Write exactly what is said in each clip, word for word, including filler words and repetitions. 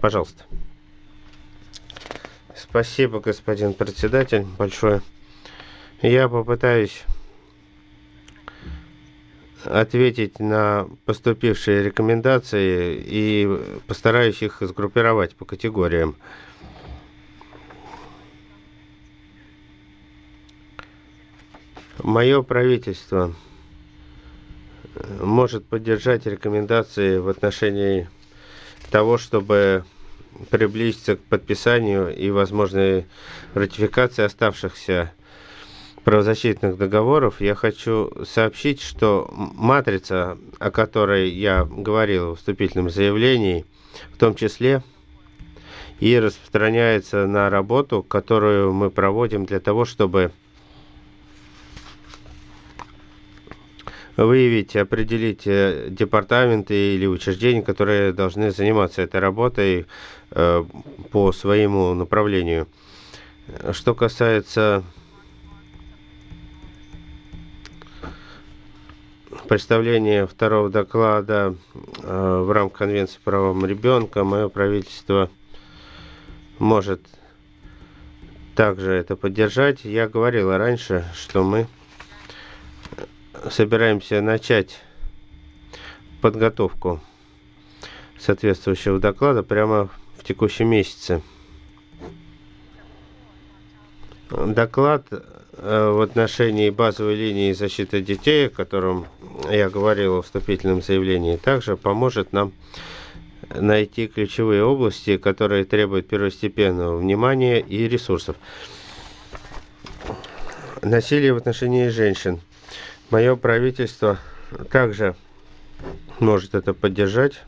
Пожалуйста. Спасибо, господин председатель, большое. Я попытаюсь ответить на поступившие рекомендации и постараюсь их сгруппировать по категориям. Мое правительство может поддержать рекомендации в отношении того, чтобы приблизиться к подписанию и возможной ратификации оставшихся правозащитных договоров. Я хочу сообщить, что матрица, о которой я говорил в вступительном заявлении, в том числе и распространяется на работу, которую мы проводим для того, чтобы выявить, определить департаменты или учреждения, которые должны заниматься этой работой э, по своему направлению. Что касается представления второго доклада э, в рамках Конвенции по правам ребенка, мое правительство может также это поддержать. Я говорил раньше, что мы собираемся начать подготовку соответствующего доклада прямо в текущем месяце. Доклад в отношении базовой линии защиты детей, о котором я говорил в вступительном заявлении, также поможет нам найти ключевые области, которые требуют первостепенного внимания и ресурсов. Насилие в отношении женщин. Мое правительство также может это поддержать.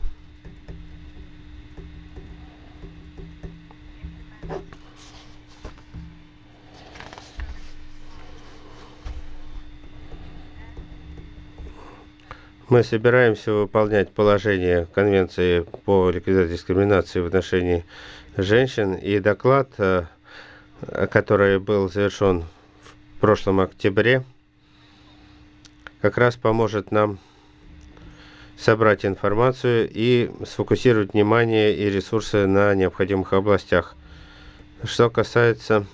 Мы собираемся выполнять положение Конвенции по ликвидации дискриминации в отношении женщин, и доклад, который был завершен в прошлом октябре, как раз поможет нам собрать информацию и сфокусировать внимание и ресурсы на необходимых областях. Что касается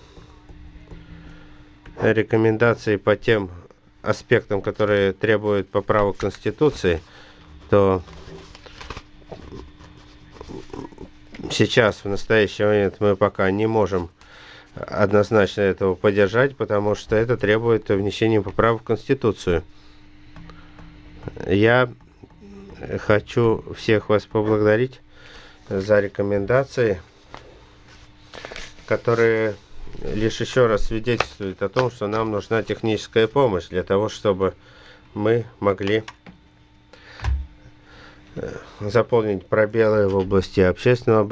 рекомендаций по тем аспектам, которые требуют поправок Конституции, то сейчас, в настоящий момент, мы пока не можем однозначно этого поддержать, потому что это требует внесения поправок в Конституцию. Я хочу всех вас поблагодарить за рекомендации, которые лишь еще раз свидетельствуют о том, что нам нужна техническая помощь для того, чтобы мы могли заполнить пробелы в области общественного образования,